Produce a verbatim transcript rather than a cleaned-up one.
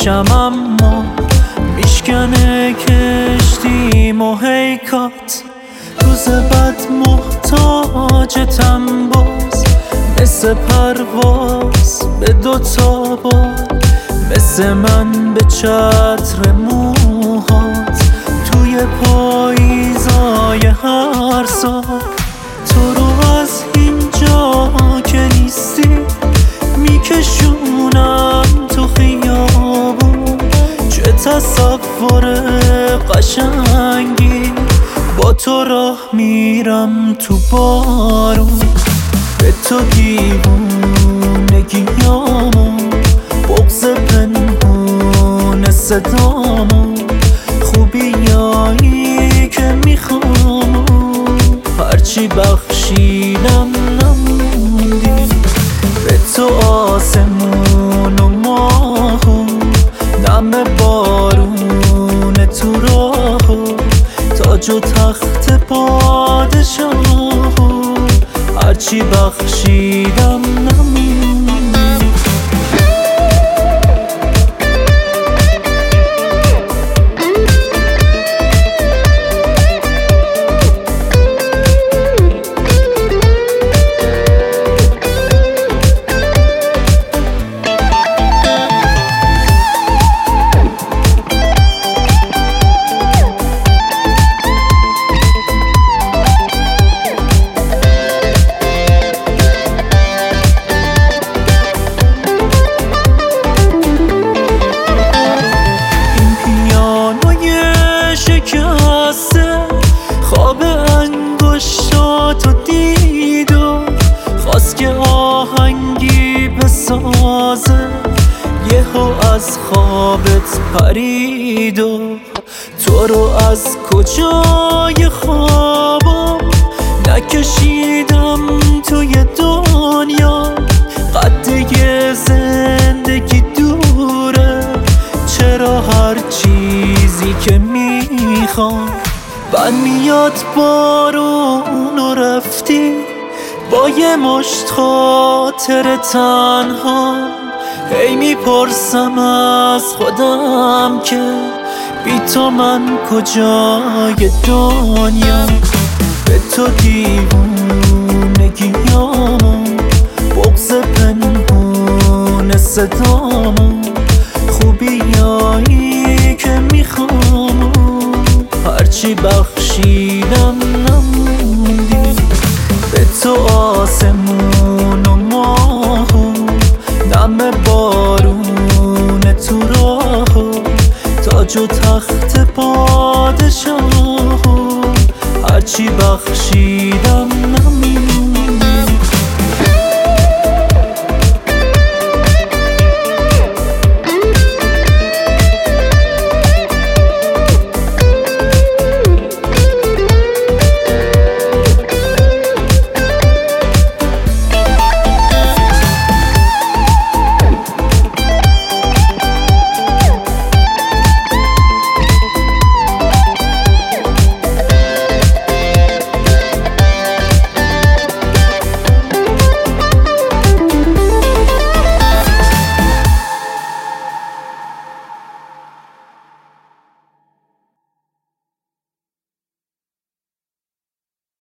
باشم، اما میشکنه کشتیم و هیکات. روز بد محتاجتم باز، مثل پرواز به دوتا بال، مثل من به چتر موهات توی پاییزای هر سال. تو رو از اینجا که نیستی میکشونم تو خیابون، چه تصور قشنگی، با تو راه میرم تو بارون. به تو دیوونگیامو، بغض پنهون صدامو، خوبیایی که میخوام هرچی بخشیدم نموندی. به تو آسمون و ماهو، نم بارون تو راهو، تاج و تخت پادشاهو هرچی بخشیدم نموندی. خواب انگشتاتو دید و خواست که آهنگی بسازه، یهو از خوابت پرید و تو رو از کجای خوابم نکشیدم توی دنیا. قده زندگی دوره، چرا هر چیزی که میخوام بند میاد بارون و رفتی، با یه مشت خاطر تنها. هی میپرسم از خودم که بی تو من کجای دنیا. به تو دیوونگیامو، بغض پنهون صدامو، خوبیایی که میخوام هرچی بخشیدم نموندی. به تو آسمون و ماهو، نم بارون تو راهو، تاج و تخت پادشاهو هرچی بخشیدم نموندی.